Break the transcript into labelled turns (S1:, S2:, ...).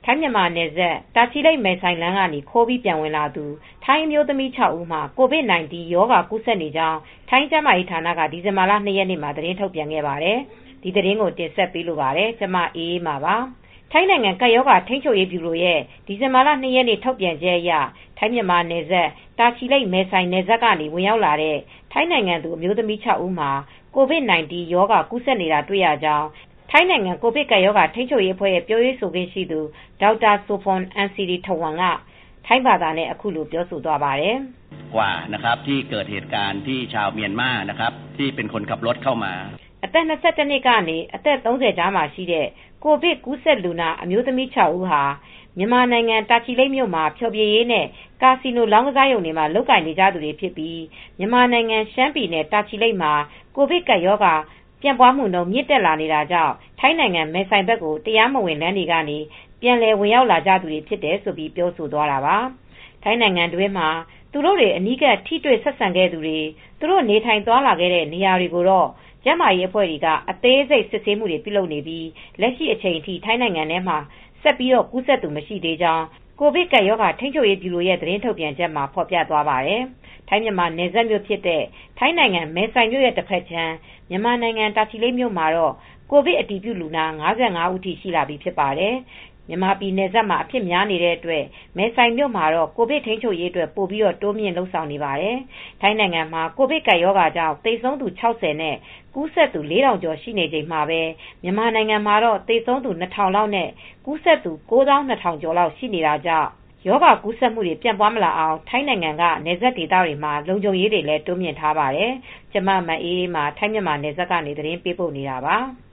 S1: ထိုင်းမြန်မာနယ်စပ်တာချီလိတ်မယ်ဆိုင်လမ်းကနေခိုးပြီးပြန်ဝင်လာသူထိုင်းအမျိုးသမီး6ဦးမှာ COVID-19 ရောဂါကူးစက်နေကြောင်းထိုင်းကျန်းမာရေးဌာနကဒီဇင်ဘာလ2ရက်နေ့မှာသတင်းထုတ်ပြန်ခဲ့ပါတယ်။ဒီသတင်းကိုတင်ဆက်ပေးလိုပါတယ်။ကျမအေးအေးမာပါ။ထိုင်းနိုင်ငံကပ်ရောဂါထိန်းချုပ်ရေးဗျူရိုရဲ့ဒီဇင်ဘာလ2ရက်နေ့ထုတ်ပြန်ချက်အရထိုင်းမြန်မာနယ်စပ်တာချီလိတ်မယ်ဆိုင်နယ်စပ်ကနေဝင်ရောက်လာတဲ့ထိုင်းနိုင်ငံသူအမျိုးသမီး6ဦးမှာ COVID-19 ရောဂါကူးစက်နေတာတွေ့ရကြောင်းထိုင်းနိုင်ငံကိုဗစ်ကပ်ရောဂါထိန်းချုပ်ရေးအဖွဲ့ရဲ့ပြောရေးဆိုခွင့်ရှိသူဒေါက်တာဆိုဖွန်အန်စီရီထဝန်ကထိုင်းဘာသာနဲ့အခုလိုပြောဆိုသွားပါတယ်
S2: กว่านะครับที่เกิดเหตุการณ์ที่ชาวเมียนมานะครับที่เป็นคนขับรถเข้ามา
S1: အသက်21နှစ်ကနေအသက်30ကြားမှာရှိတဲ့ကိုဗစ်ကူးစက်လူနာအမျိုးသမီး6ဦးဟာမြန်မာနိုင်ငံတာချီလိတ်မြို့မှာဖျော်ဖြေရေးနဲ့ကာစီနိုလောင်းကစားရုံတွေမှာလုပ်ကိုင်နေကြသူတွေဖြစ်ပြီးမြန်မာနိုင်ငံရှမ်းပြည်နယ်တာချီလိတ်မှာကိုဗစ်ကပ်ရောဂါပြန့်ပွားမှုနှုန်းမြင့်တက်လာနေတာကြောင့်ထိုင်းနိုင်ငံမဲဆိုင်ဘက်ကိုတရားမဝင်လမ်းတွေကနေပြန်လည်ဝင်ရောက်လာကြသူတွေဖြစ်တယ်ဆိုပြီးပြောဆိုသွားတာပါထိုင်းနိုင်ငံတွင်းမှာသူတို့တွေအနီးကပ်ထိတွေ့ဆက်ဆံခဲ့သူတွေသူတို့နေထိုင်သွားလာခဲ့တဲ့နေရာတွေကိုတော့ကျန်းမာရေးအဖွဲ့တွေကအသေးစိတ်စစ်ဆေးမှုတွေပြုလုပ်နေပြီးလက်ရှိအချိန်ထိထိုင်းနိုင်ငံထဲမှာဆက်ပြီးကူးစက်သူမရှိသေးကြောင်းကိုဗစ်ကပ်ရောဂါထိန်းချုပ်ရေးဗျူရိုရဲ့သတင်းထုတ်ပြန်ချက်မှာဖော်ပြသွားပါတယ်။ထိုင်းမြန်မာနယ်စပ်မြို့ဖြစ်တဲ့ထိုင်းနိုင်ငံမဲဆိုင်မြို့ရဲ့တစ်ဖက်ခြမ်းမြန်မာနိုင်ငံတာချီလိတ်မြို့မှာတော့ကိုဗစ်အတည်ပြုလူနာ55ဦးထိရှိလာပြီဖြစ်ပါတယ်။မြန်မာပြည်နယ်စပ်မှာအဖြစ်များနေတဲ့အတွက်မဲဆိုင်မြို့မှာတော့ကိုဗစ်ထိန်းချုပ်ရေးအတွက်ပိုပြီးတိုးမြင့်လှုံ့ဆော်နေပါတယ်။ထိုင်းနိုင်ငံမှာကိုဗစ်ကပ်ရောဂါကြောင့်သေဆုံးသူ60နဲ့ကူးစက်သူ4000ကျော်ရှိနေချိန်မှာပဲမြန်မာနိုင်ငံမှာတော့သေဆုံးသူ2000လောက်နဲ့ကူးစက်သူ9200ကျော်လောက်ရှိနေတာကြောင့်ရောဂါကူးစက်မှုတွေပြန့်ပွားမလာအောင်ထိုင်းနိုင်ငံကနယ်စပ်ဒေသတွေမှာလုံခြုံရေးတွေလည်းတိုးမြင့်ထားပါတယ်။ကျမမအေးအေးမှာထိုင်းမြန်မာနယ်စပ်ကနေသတင်းပေးပို့နေတာပါ။